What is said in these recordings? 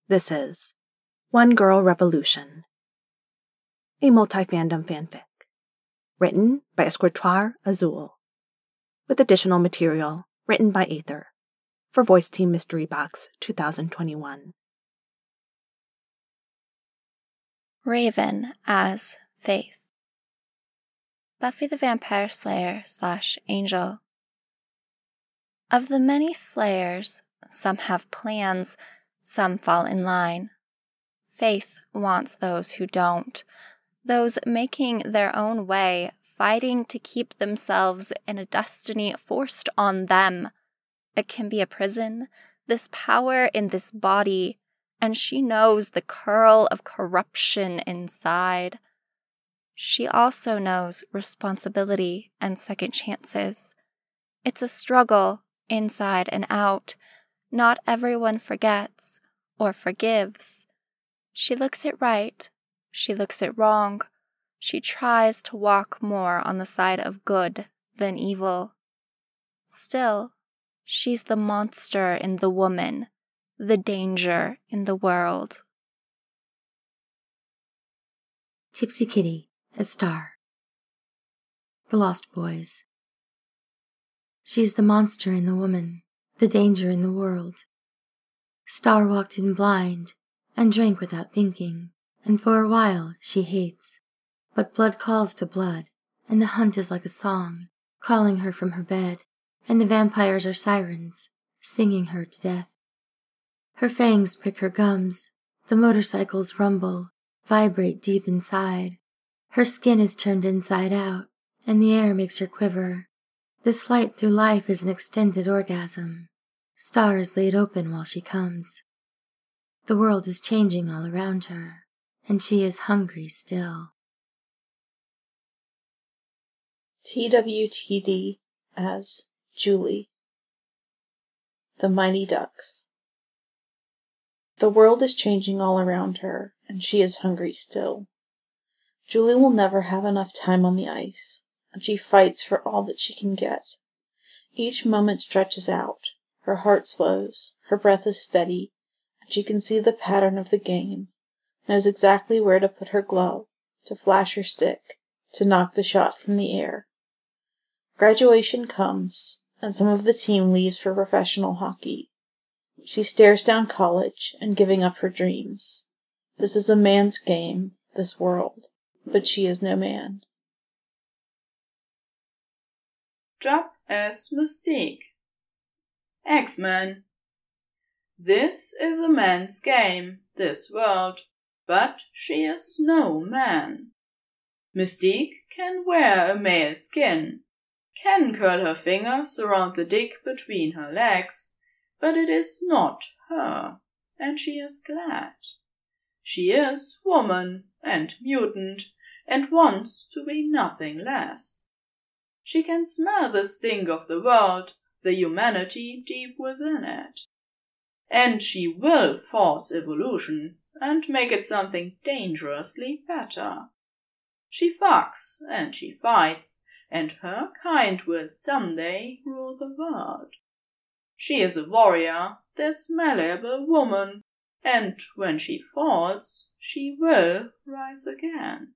This is One Girl Revolution, a multi-fandom fanfic, written by Escritoire Azul, with additional material written by Aether for Voice Team Mystery Box 2021. Raven as Faith. Buffy the Vampire Slayer / Angel. Of the many slayers, some have plans, some fall in line. Faith wants those who don't, those making their own way, fighting to keep themselves in a destiny forced on them. It can be a prison, this power in this body, and she knows the curl of corruption inside. She also knows responsibility and second chances. It's a struggle, inside and out. Not everyone forgets or forgives. She looks it right. She looks it wrong. She tries to walk more on the side of good than evil. Still, she's the monster in the woman, the danger in the world. Tipsy Kitty at Star. The Lost Boys. She's the monster in the woman, the danger in the world. Star walked in blind and drank without thinking, and for a while she hates. But blood calls to blood, and the hunt is like a song, calling her from her bed, and the vampires are sirens, singing her to death. Her fangs prick her gums, the motorcycles rumble, vibrate deep inside. Her skin is turned inside out, and the air makes her quiver. This flight through life is an extended orgasm. Star is laid open while she comes. The world is changing all around her, and she is hungry still. TWTD as Julie. The Mighty Ducks. The world is changing all around her, and she is hungry still. Julie will never have enough time on the ice, and she fights for all that she can get. Each moment stretches out, her heart slows, her breath is steady, and she can see the pattern of the game, knows exactly where to put her glove, to flash her stick, to knock the shot from the air. Graduation comes, and some of the team leaves for professional hockey. She stares down college and giving up her dreams. This is a man's game, this world, but she is no man. Job as Mystique. X-Men. This is a man's game, this world, but she is no man. Mystique can wear a male skin, can curl her fingers around the dick between her legs, but it is not her, and she is glad. She is woman and mutant, and wants to be nothing less. She can smell the stink of the world, the humanity deep within it. And she will force evolution and make it something dangerously better. She fucks and she fights, and her kind will someday rule the world. She is a warrior, this malleable woman, and when she falls, she will rise again.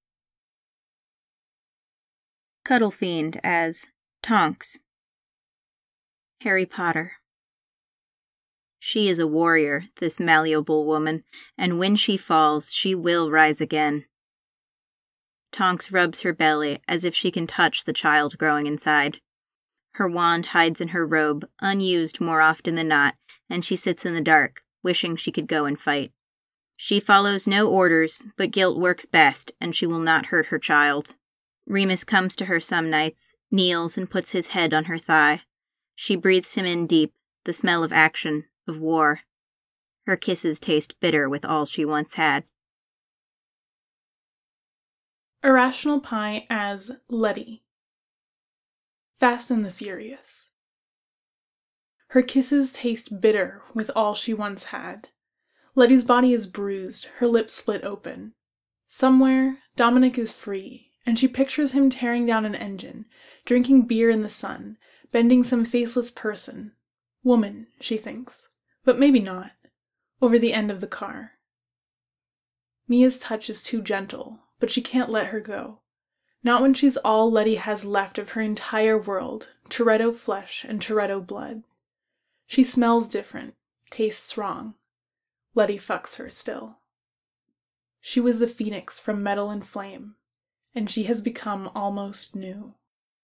Cuddle Fiend as Tonks. Harry Potter. She is a warrior, this malleable woman, and when she falls, she will rise again. Tonks rubs her belly as if she can touch the child growing inside. Her wand hides in her robe, unused more often than not, and she sits in the dark, wishing she could go and fight. She follows no orders, but guilt works best, and she will not hurt her child. Remus comes to her some nights, kneels and puts his head on her thigh. She breathes him in deep, the smell of action, of war. Her kisses taste bitter with all she once had. Irrational Pie as Letty. Fast and the Furious. Her kisses taste bitter with all she once had. Letty's body is bruised, her lips split open. Somewhere, Dominic is free, and she pictures him tearing down an engine, drinking beer in the sun, bending some faceless person. Woman, she thinks, but maybe not. over the end of the car. Mia's touch is too gentle, but she can't let her go. Not when she's all Letty has left of her entire world, Toretto flesh and Toretto blood. She smells different, tastes wrong. Letty fucks her still. She was the phoenix from metal and flame, and she has become almost new.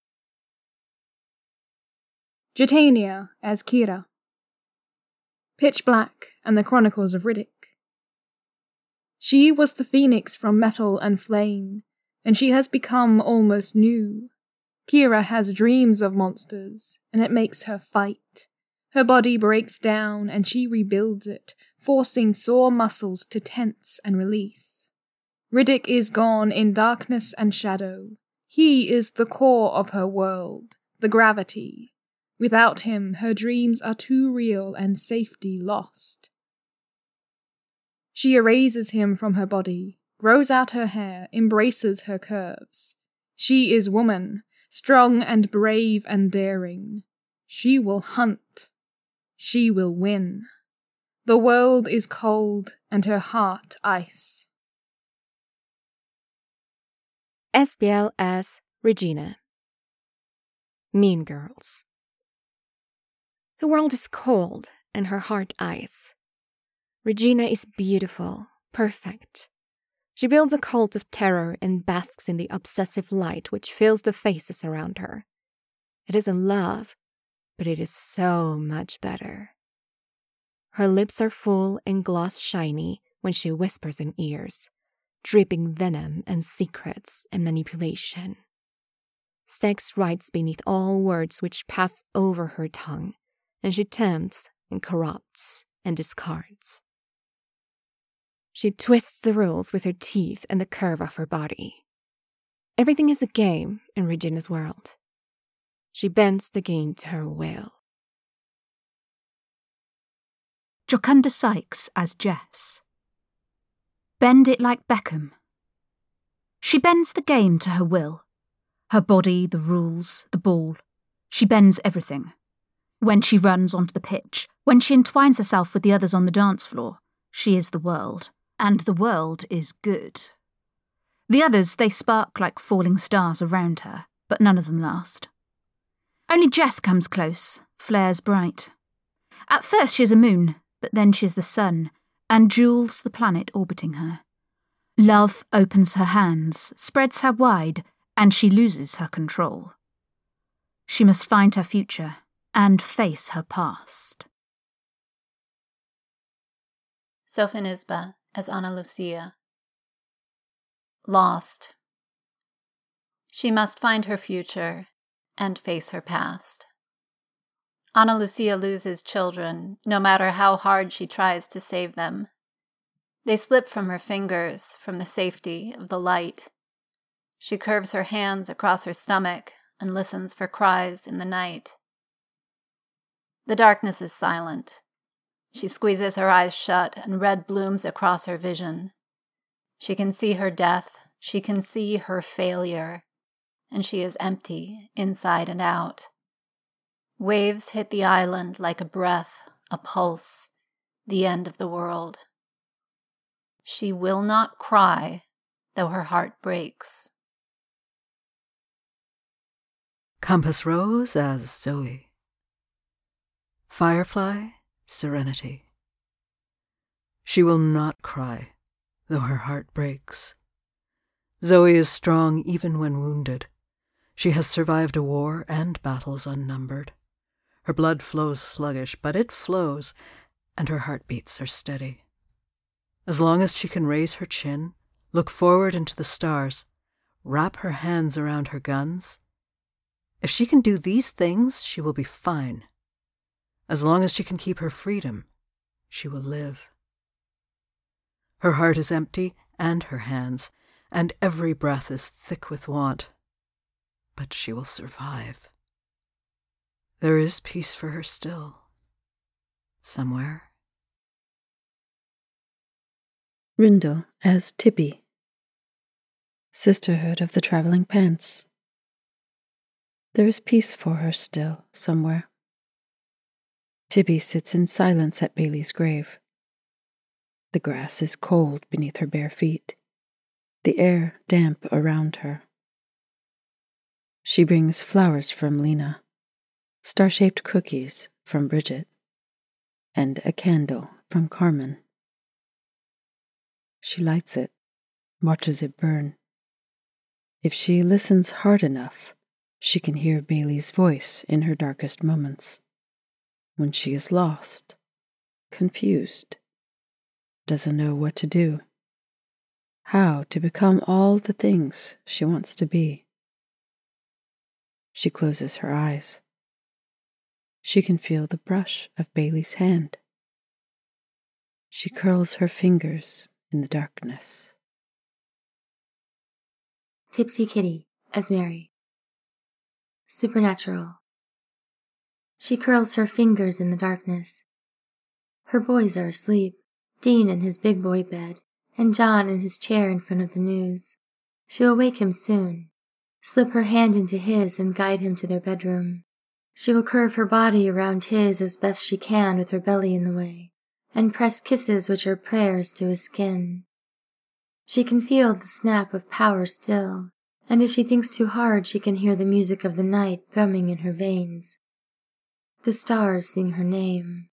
Jitania as Kira. Pitch Black and the Chronicles of Riddick. She was the phoenix from metal and flame, and she has become almost new. Kira has dreams of monsters, and it makes her fight. Her body breaks down, and she rebuilds it, forcing sore muscles to tense and release. Riddick is gone in darkness and shadow. He is the core of her world, the gravity. Without him, her dreams are too real and safety lost. She erases him from her body, grows out her hair, embraces her curves. She is woman, strong and brave and daring. She will hunt. She will win. The world is cold and her heart ice. SBL as Regina. Mean Girls. The world is cold and her heart ice. Regina is beautiful, perfect. She builds a cult of terror and basks in the obsessive light which fills the faces around her. It isn't love, but it is so much better. Her lips are full and gloss shiny when she whispers in ears, dripping venom and secrets and manipulation. Sex writes beneath all words which pass over her tongue, and she tempts and corrupts and discards. She twists the rules with her teeth and the curve of her body. Everything is a game in Regina's world. She bends the game to her will. Jocunda Sykes as Jess. Bend it like Beckham. She bends the game to her will. Her body, the rules, the ball. She bends everything. When she runs onto the pitch, when she entwines herself with the others on the dance floor, she is the world, and the world is good. The others, they spark like falling stars around her, but none of them last. Only Jess comes close, flares bright. At first she is a moon, but then she is the sun, and Jules the planet orbiting her. Love opens her hands, spreads her wide, and she loses her control. She must find her future and face her past. Sofinisba as Ana Lucia. Lost. She must find her future and face her past. Ana Lucia loses children, no matter how hard she tries to save them. They slip from her fingers, from the safety of the light. She curves her hands across her stomach and listens for cries in the night. The darkness is silent. She squeezes her eyes shut and red blooms across her vision. She can see her death, she can see her failure, and she is empty inside and out. Waves hit the island like a breath, a pulse, the end of the world. She will not cry, though her heart breaks. Compass Rose as Zoe. Firefly, Serenity. She will not cry, though her heart breaks. Zoe is strong even when wounded. She has survived a war and battles unnumbered. Her blood flows sluggish, but it flows, and her heartbeats are steady. As long as she can raise her chin, look forward into the stars, wrap her hands around her guns, if she can do these things, she will be fine. As long as she can keep her freedom, she will live. Her heart is empty, and her hands, and every breath is thick with want. But she will survive. There is peace for her still. Somewhere. Rindle as Tibby. Sisterhood of the Traveling Pants. There is peace for her still, somewhere. Tibby sits in silence at Bailey's grave. The grass is cold beneath her bare feet, the air damp around her. She brings flowers from Lena, star-shaped cookies from Bridget, and a candle from Carmen. She lights it, watches it burn. If she listens hard enough, she can hear Bailey's voice in her darkest moments, when she is lost, confused, doesn't know what to do, how to become all the things she wants to be. She closes her eyes. She can feel the brush of Bailey's hand. She curls her fingers in the darkness. Tipsy Kitty as Mary. Supernatural. She curls her fingers in the darkness. Her boys are asleep, Dean in his big boy bed, and John in his chair in front of the news. She will wake him soon, slip her hand into his and guide him to their bedroom. She will curve her body around his as best she can with her belly in the way, and press kisses which are prayers to his skin. She can feel the snap of power still, and if she thinks too hard she can hear the music of the night thrumming in her veins. The stars sing her name.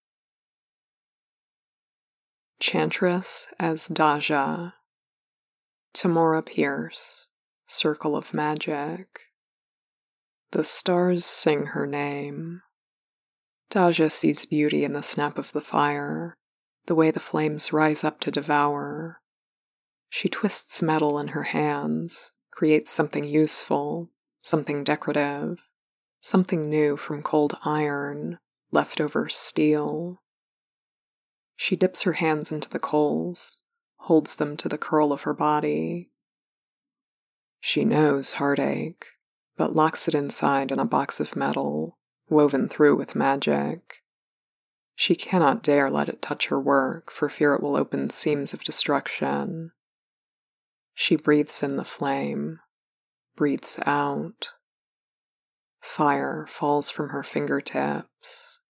Chantress as Daja. Tamora Pierce, Circle of Magic. The stars sing her name. Daja sees beauty in the snap of the fire, the way the flames rise up to devour. She twists metal in her hands, creates something useful, something decorative, something new from cold iron, leftover steel. She dips her hands into the coals, holds them to the curl of her body. She knows heartache, but locks it inside in a box of metal, woven through with magic. She cannot dare let it touch her work for fear it will open seams of destruction. She breathes in the flame, breathes out. Fire falls from her fingertips.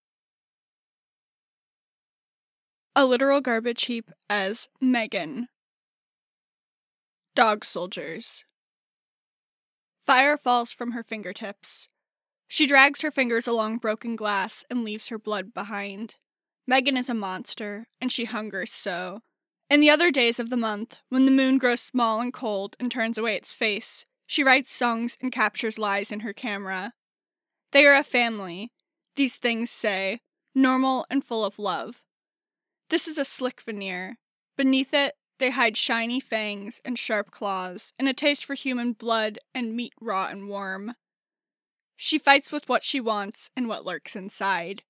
A literal garbage heap as Megan. Dog soldiers. Fire falls from her fingertips. She drags her fingers along broken glass and leaves her blood behind. Megan is a monster, and she hungers so. In the other days of the month, when the moon grows small and cold and turns away its face, she writes songs and captures lies in her camera. They are a family, these things say, normal and full of love. This is a slick veneer. Beneath it, they hide shiny fangs and sharp claws, and a taste for human blood and meat raw and warm. She fights with what she wants and what lurks inside.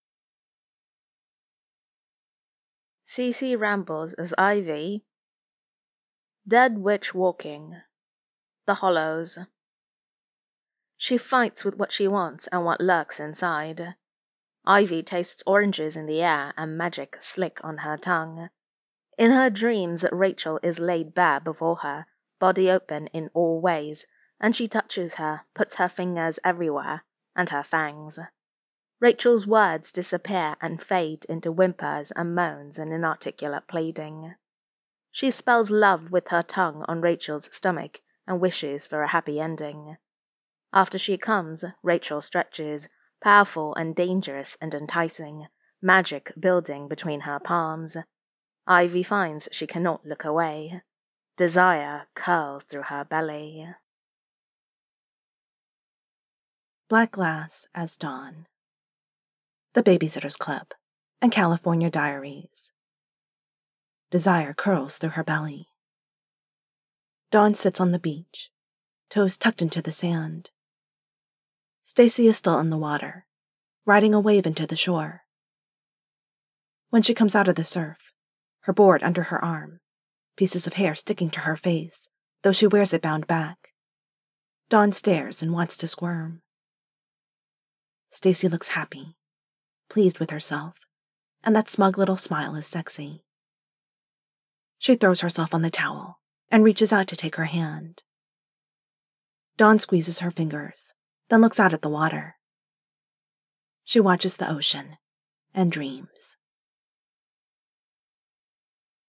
Cece rambles as Ivy. Dead witch walking. The Hollows. She fights with what she wants and what lurks inside. Ivy tastes oranges in the air and magic slick on her tongue. In her dreams, Rachel is laid bare before her, body open in all ways, and she touches her, puts her fingers everywhere, and her fangs. Rachel's words disappear and fade into whimpers and moans and inarticulate pleading. She spells love with her tongue on Rachel's stomach and wishes for a happy ending. After she comes, Rachel stretches, powerful and dangerous and enticing, magic building between her palms. Ivy finds she cannot look away. Desire curls through her belly. Black Glass as Dawn. The Babysitter's Club and California Diaries. Desire curls through her belly. Dawn sits on the beach, toes tucked into the sand. Stacy is still in the water, riding a wave into the shore. When she comes out of the surf, her board under her arm, pieces of hair sticking to her face, though she wears it bound back. Dawn stares and wants to squirm. Stacy looks happy, pleased with herself, and that smug little smile is sexy. She throws herself on the towel and reaches out to take her hand. Dawn squeezes her fingers, then looks out at the water. She watches the ocean and dreams.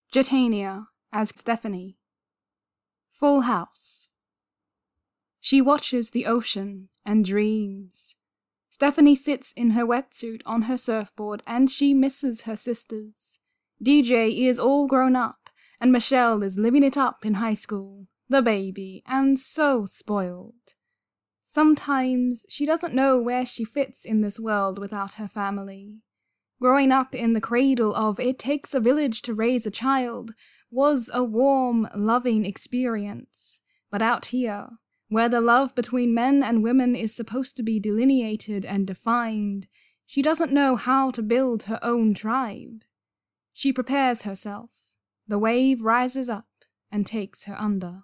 Jatania as Stephanie. Full House. She watches the ocean and dreams. Stephanie sits in her wetsuit on her surfboard and she misses her sisters. DJ is all grown up and Michelle is living it up in high school, the baby, and so spoiled. Sometimes she doesn't know where she fits in this world without her family. Growing up in the cradle of "it takes a village to raise a child" was a warm, loving experience. But out here, where the love between men and women is supposed to be delineated and defined, she doesn't know how to build her own tribe. She prepares herself. The wave rises up and takes her under.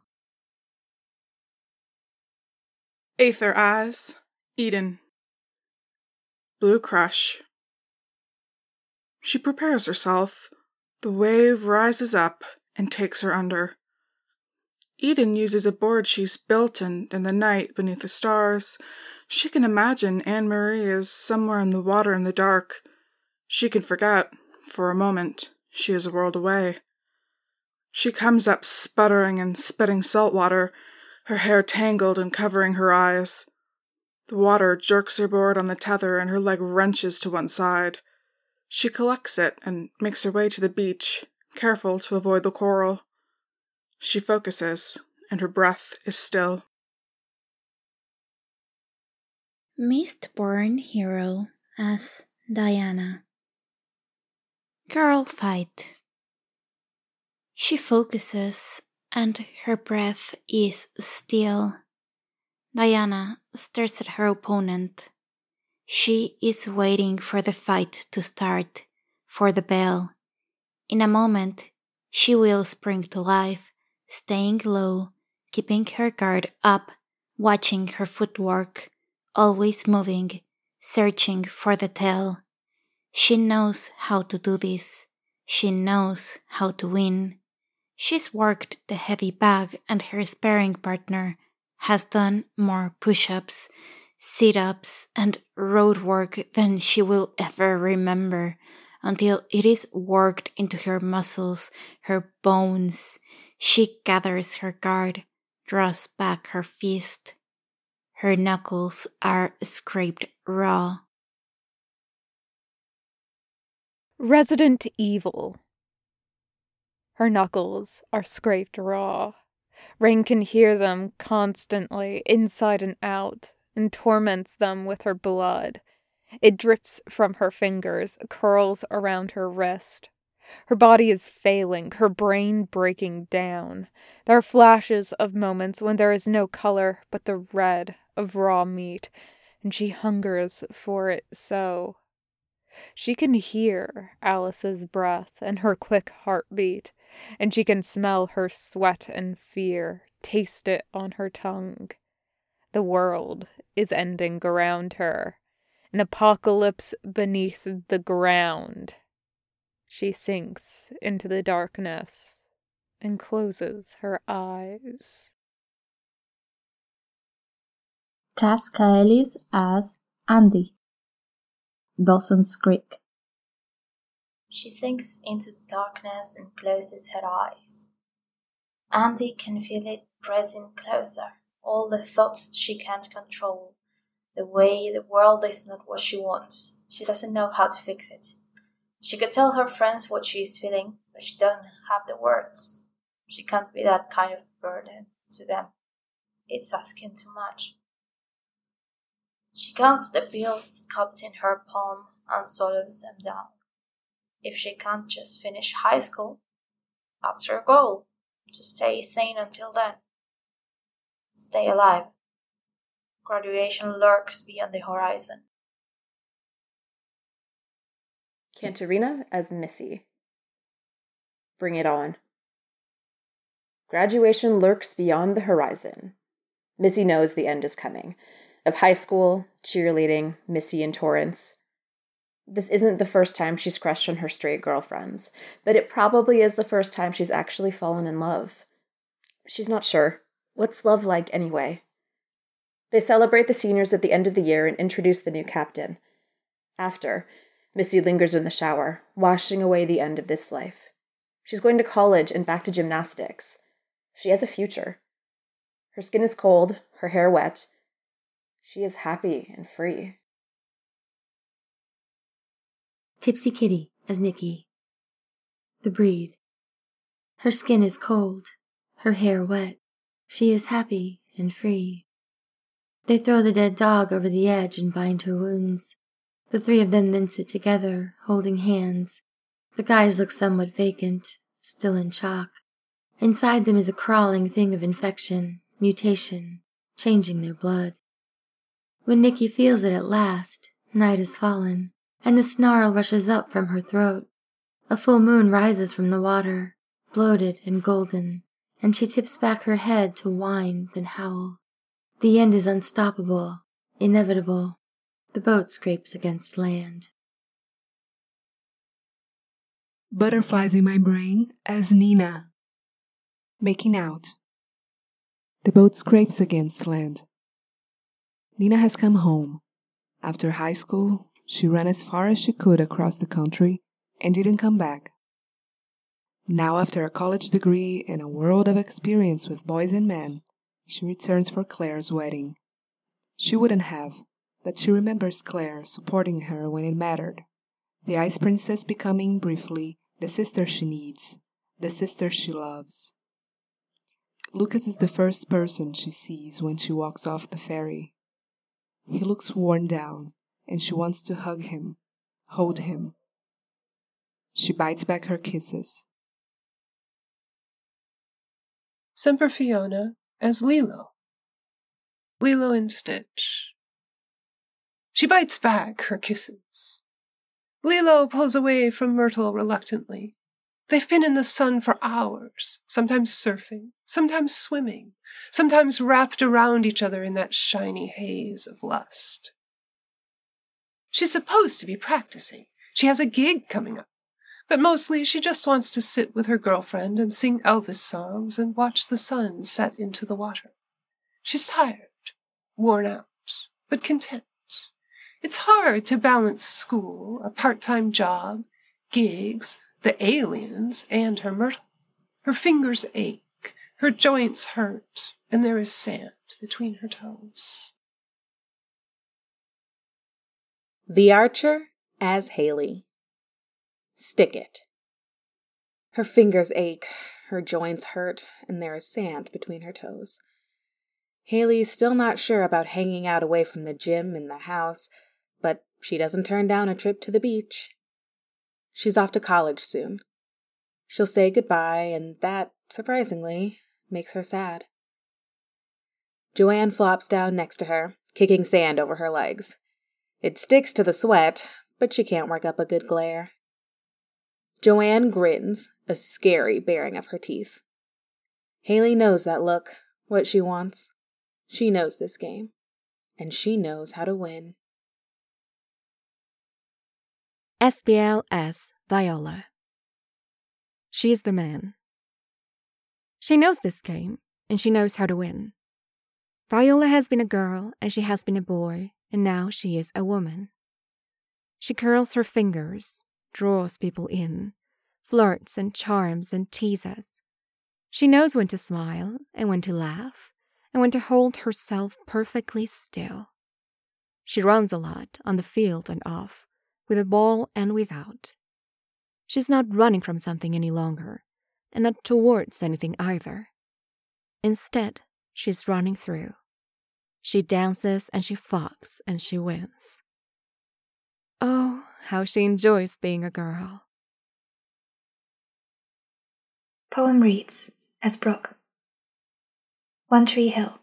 Aether Eyes, Eden. Blue Crush. She prepares herself. The wave rises up and takes her under. Eden uses a board she's built, and in the night beneath the stars, she can imagine Anne-Marie is somewhere in the water in the dark. She can forget, for a moment, she is a world away. She comes up sputtering and spitting salt water, her hair tangled and covering her eyes. The water jerks her board on the tether and her leg wrenches to one side. She collects it and makes her way to the beach, careful to avoid the coral. She focuses, and her breath is still. Mistborn hero as Diana. Girl fight. She focuses, and her breath is still. Diana stares at her opponent. She is waiting for the fight to start, for the bell. In a moment, she will spring to life, staying low, keeping her guard up, watching her footwork, always moving, searching for the tell. She knows how to do this. She knows how to win. She's worked the heavy bag, and her sparring partner has done more push-ups, sit-ups, and road work than she will ever remember, until it is worked into her muscles, her bones. She gathers her guard, draws back her fist. Her knuckles are scraped raw. Resident Evil. Her knuckles are scraped raw. Rain can hear them constantly, inside and out, and torments them with her blood. It drips from her fingers, curls around her wrist. Her body is failing, her brain breaking down. There are flashes of moments when there is no color but the red of raw meat, and she hungers for it so. She can hear Alice's breath and her quick heartbeat, and she can smell her sweat and fear, taste it on her tongue. The world is ending around her, an apocalypse beneath the ground. She sinks into the darkness and closes her eyes. Casca Ellis as Andy. Dawson's Creek. She sinks into the darkness and closes her eyes. Andy can feel it pressing closer, all the thoughts she can't control, the way the world is not what she wants. She doesn't know how to fix it. She could tell her friends what she is feeling, but she doesn't have the words. She can't be that kind of burden to them. It's asking too much. She counts the bills cupped in her palm and swallows them down. If she can't just finish high school, that's her goal, to stay sane until then. Stay alive. Graduation lurks beyond the horizon. Cantarina as Missy. Bring it on. Graduation lurks beyond the horizon. Missy knows the end is coming. Of high school, cheerleading, Missy and Torrance. This isn't the first time she's crushed on her straight girlfriends, but it probably is the first time she's actually fallen in love. She's not sure. What's love like anyway? They celebrate the seniors at the end of the year and introduce the new captain. After, Missy lingers in the shower, washing away the end of this life. She's going to college and back to gymnastics. She has a future. Her skin is cold, her hair wet. She is happy and free. Tipsy Kitty as Nikki. The breed. Her skin is cold, her hair wet. She is happy and free. They throw the dead dog over the edge and bind her wounds. The three of them then sit together, holding hands. The guys look somewhat vacant, still in shock. Inside them is a crawling thing of infection, mutation, changing their blood. When Nikki feels it at last, night has fallen, and the snarl rushes up from her throat. A full moon rises from the water, bloated and golden, and she tips back her head to whine, then howl. The end is unstoppable, inevitable. The boat scrapes against land. Butterflies in my brain as Nina. Making out. The boat scrapes against land. Nina has come home. After high school, she ran as far as she could across the country and didn't come back. Now, after a college degree and a world of experience with boys and men, she returns for Claire's wedding. She wouldn't have, but she remembers Claire supporting her when it mattered. The Ice Princess becoming, briefly, the sister she needs, the sister she loves. Lucas is the first person she sees when she walks off the ferry. He looks worn down, and she wants to hug him, hold him. She bites back her kisses. Semper Fiona as Lilo. Lilo and Stitch. She bites back her kisses. Lilo pulls away from Myrtle reluctantly. They've been in the sun for hours, sometimes surfing, sometimes swimming, sometimes wrapped around each other in that shiny haze of lust. She's supposed to be practicing. She has a gig coming up. But mostly she just wants to sit with her girlfriend and sing Elvis songs and watch the sun set into the water. She's tired, worn out, but content. It's hard to balance school, a part-time job, gigs, the aliens, and her Myrtle. Her fingers ache, her joints hurt, and there is sand between her toes. The Archer as Haley. Stick it. Her fingers ache, her joints hurt, and there is sand between her toes. Haley's still not sure about hanging out away from the gym and the house, but she doesn't turn down a trip to the beach. She's off to college soon. She'll say goodbye, and that, surprisingly, makes her sad. Joanne flops down next to her, kicking sand over her legs. It sticks to the sweat, but she can't work up a good glare. Joanne grins, a scary baring of her teeth. Haley knows that look, what she wants. She knows this game, and she knows how to win. SBLS Viola. She's the man. She knows this game, and she knows how to win. Viola has been a girl, and she has been a boy, and now she is a woman. She curls her fingers, draws people in, flirts and charms and teases. She knows when to smile and when to laugh and when to hold herself perfectly still. She runs a lot on the field and off, with a ball and without. She's not running from something any longer, and not towards anything either. Instead, she's running through. She dances and she fogs and she wins. Oh, how she enjoys being a girl. Poem reads as Brooke. One Tree Hill.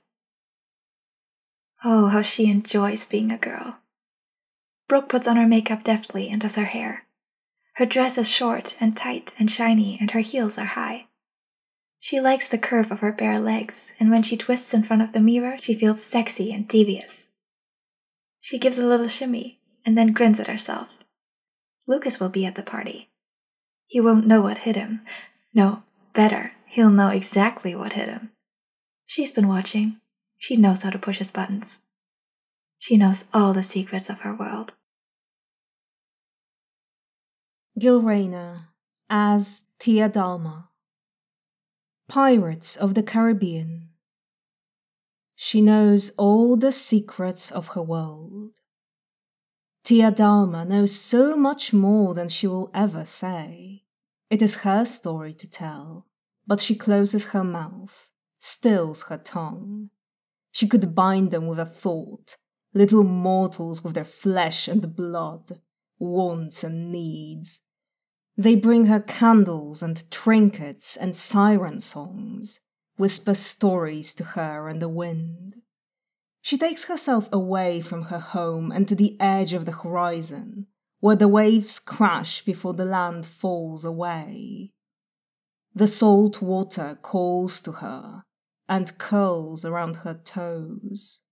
Oh, how she enjoys being a girl. Brooke puts on her makeup deftly and does her hair. Her dress is short and tight and shiny, and her heels are high. She likes the curve of her bare legs, and when she twists in front of the mirror, she feels sexy and devious. She gives a little shimmy, and then grins at herself. Lucas will be at the party. He won't know what hit him. No, better, he'll know exactly what hit him. She's been watching. She knows how to push his buttons. She knows all the secrets of her world. Gilraina as Tia Dalma. Pirates of the Caribbean. She knows all the secrets of her world. Tia Dalma knows so much more than she will ever say. It is her story to tell, but she closes her mouth, stills her tongue. She could bind them with a thought, little mortals with their flesh and blood, wants and needs. They bring her candles and trinkets and siren songs, whisper stories to her and the wind. She takes herself away from her home and to the edge of the horizon, where the waves crash before the land falls away. The salt water calls to her and curls around her toes.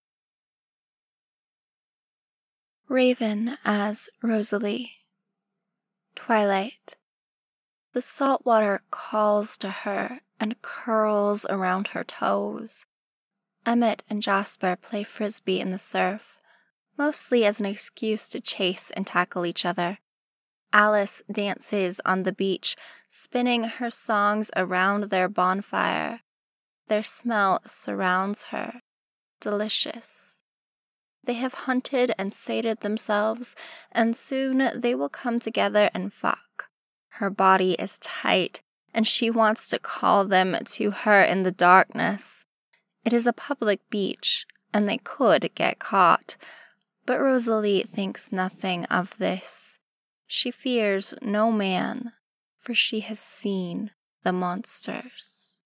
Raven as Rosalie. Twilight. The salt water calls to her and curls around her toes. Emmett and Jasper play frisbee in the surf, mostly as an excuse to chase and tackle each other. Alice dances on the beach, spinning her songs around their bonfire. Their smell surrounds her, delicious. They have hunted and sated themselves, and soon they will come together and fuck. Her body is tight, and she wants to call them to her in the darkness. It is a public beach, and they could get caught. But Rosalie thinks nothing of this. She fears no man, for she has seen the monsters.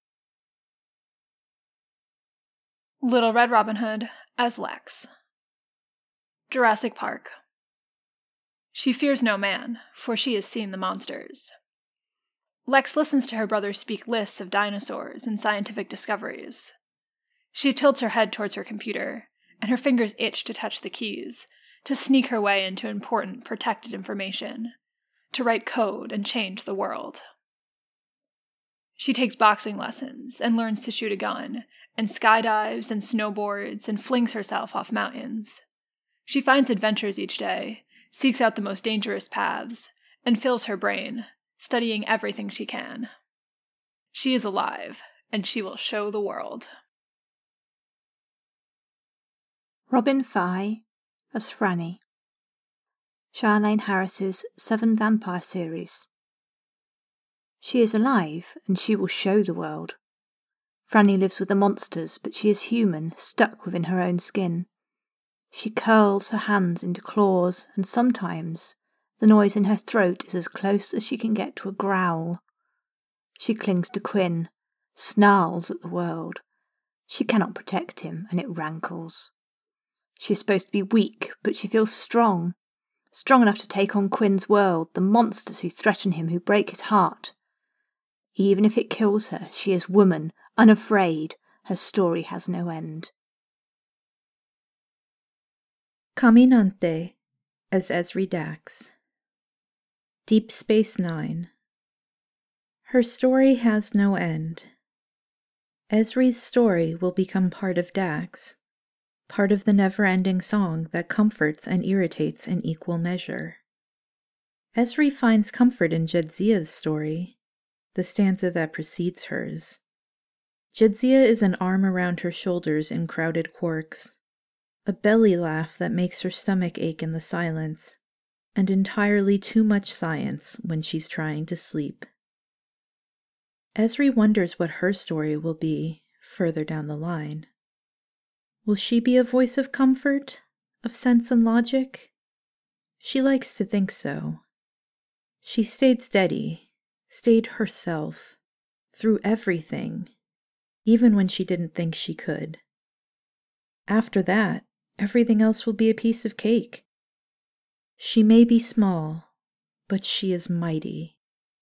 Little Red Robin Hood as Lex. Jurassic Park. She fears no man, for she has seen the monsters. Lex listens to her brother speak lists of dinosaurs and scientific discoveries. She tilts her head towards her computer, and her fingers itch to touch the keys, to sneak her way into important, protected information, to write code and change the world. She takes boxing lessons and learns to shoot a gun, and skydives and snowboards and flings herself off mountains. She finds adventures each day, seeks out the most dangerous paths, and fills her brain, studying everything she can. She is alive, and she will show the world. Robin Fye as Franny. Charlaine Harris's 7 Vampire series. She is alive, and she will show the world. Franny lives with the monsters, but she is human, stuck within her own skin. She curls her hands into claws, and sometimes the noise in her throat is as close as she can get to a growl. She clings to Quinn, snarls at the world. She cannot protect him, and it rankles. She is supposed to be weak, but she feels strong. Strong enough to take on Quinn's world, the monsters who threaten him, who break his heart. Even if it kills her, she is woman, unafraid. Her story has no end. Caminante as Esri Dax. Deep Space Nine. Her story has no end. Esri's story will become part of Dax, part of the never-ending song that comforts and irritates in equal measure. Esri finds comfort in Jadzia's story, the stanza that precedes hers. Jadzia is an arm around her shoulders in crowded quarks, a belly laugh that makes her stomach ache in the silence, and entirely too much science when she's trying to sleep. Esri wonders what her story will be further down the line. Will she be a voice of comfort, of sense and logic? She likes to think so. She stayed steady, stayed herself, through everything, even when she didn't think she could. After that, everything else will be a piece of cake. She may be small, but she is mighty.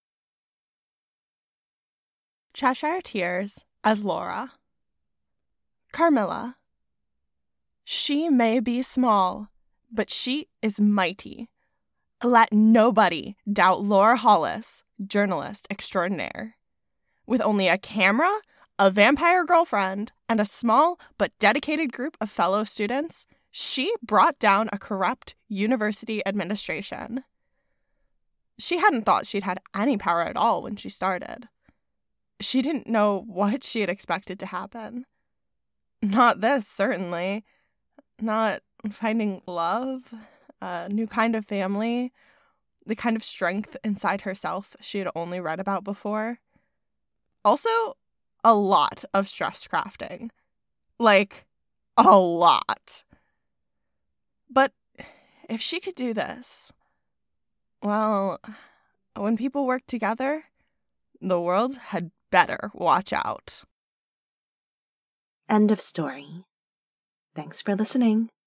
Cheshire Tears as Laura. Carmilla. She may be small, but she is mighty. Let nobody doubt Laura Hollis, journalist extraordinaire. With only a camera, a vampire girlfriend, and a small but dedicated group of fellow students, she brought down a corrupt university administration. She hadn't thought she'd had any power at all when she started. She didn't know what she had expected to happen. Not this, certainly. Not finding love, a new kind of family, the kind of strength inside herself she had only read about before. Also, a lot of stress crafting. Like, a lot. But if she could do this, well, when people work together, the world had better watch out. End of story. Thanks for listening.